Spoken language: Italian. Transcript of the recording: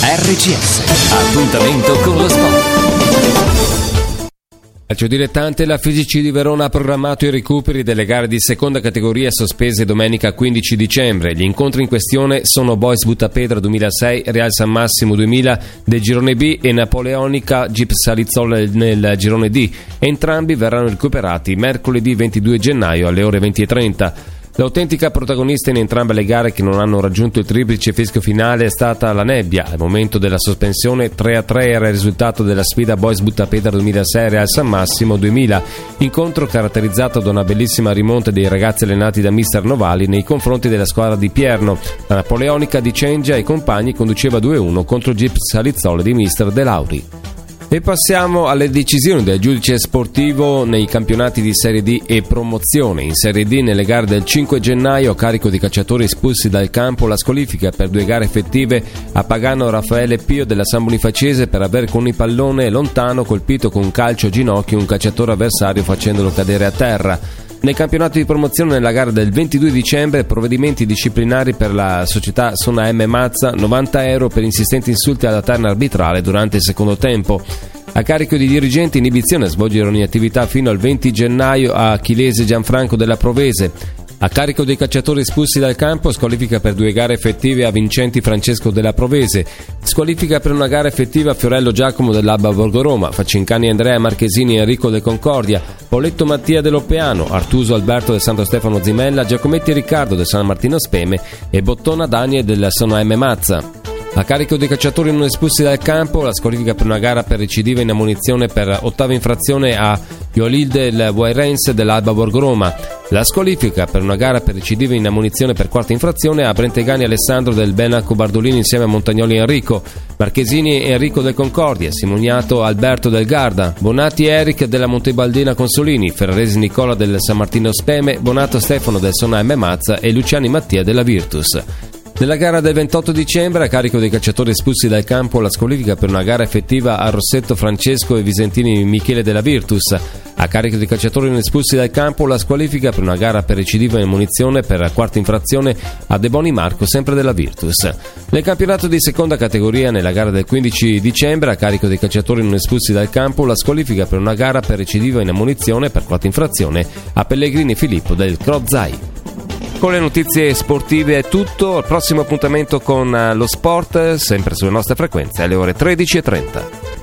RCS, appuntamento con lo sport. Calcio dilettante, la FIGC di Verona ha programmato i recuperi delle gare di seconda categoria sospese domenica 15 dicembre. Gli incontri in questione sono Boys Buttapedra 2006, Real San Massimo 2000 del girone B e Napoleonica Gip Salizzol nel girone D. Entrambi verranno recuperati mercoledì 22 gennaio alle ore 20:30. L'autentica protagonista in entrambe le gare che non hanno raggiunto il triplice fischio finale è stata la nebbia. Al momento della sospensione 3-3 era il risultato della sfida Boys Buttapedra 2006 Real San Massimo 2000, incontro caratterizzato da una bellissima rimonta dei ragazzi allenati da mister Novali nei confronti della squadra di Pierno. La Napoleonica di Cengia e compagni conduceva 2-1 contro Gip Salizzole di mister De Lauri. E passiamo alle decisioni del giudice sportivo nei campionati di Serie D e promozione. In Serie D, nelle gare del 5 gennaio, a carico di calciatori espulsi dal campo, la squalifica per 2 gare effettive a Pagano Raffaele Pio della San Bonifacese per aver con il pallone lontano colpito con un calcio a ginocchio un calciatore avversario facendolo cadere a terra. Nel campionato di promozione, nella gara del 22 dicembre, provvedimenti disciplinari per la società Sona M Mazza, 90 euro per insistenti insulti alla terna arbitrale durante il secondo tempo. A carico di dirigenti, inibizione a svolgere ogni attività fino al 20 gennaio a Achillese Gianfranco della Provese. A carico dei calciatori espulsi dal campo, squalifica per 2 gare effettive a Vincenti Francesco della Provese, squalifica per una gara effettiva a Fiorello Giacomo dell'Alba Borgo Roma, Facincani Andrea Marchesini Enrico del Concordia, Poletto Mattia dell'Oppeano, Artuso Alberto del Santo Stefano Zimella, Giacometti Riccardo del San Martino Speme e Bottona Daniel del Sono M Mazza. A carico dei calciatori non espulsi dal campo, la squalifica per una gara per recidiva in ammonizione per ottava infrazione a Iolilde del Guairens dell'Alba Borgo Roma. La squalifica per una gara per recidiva in ammonizione per quarta infrazione a Brentegani Alessandro del Benaco Bardolini insieme a Montagnoli Enrico, Marchesini Enrico del Concordia, Simoniato Alberto del Garda, Bonatti Eric della Montebaldina Consolini, Ferraresi Nicola del San Martino Speme, Bonato Stefano del Sona M Mazza e Luciani Mattia della Virtus. Nella gara del 28 dicembre, a carico dei calciatori espulsi dal campo, la squalifica per una gara effettiva a Rossetto Francesco e Visentini Michele della Virtus. A carico dei calciatori non espulsi dal campo, la squalifica per una gara per recidiva in munizione per quarta infrazione a De Boni Marco, sempre della Virtus. Nel campionato di seconda categoria, nella gara del 15 dicembre, a carico dei calciatori non espulsi dal campo, la squalifica per una gara per recidiva in munizione per quarta infrazione a Pellegrini Filippo del Crozai. Con le notizie sportive è tutto, al prossimo appuntamento con lo sport, sempre sulle nostre frequenze alle ore 13:30.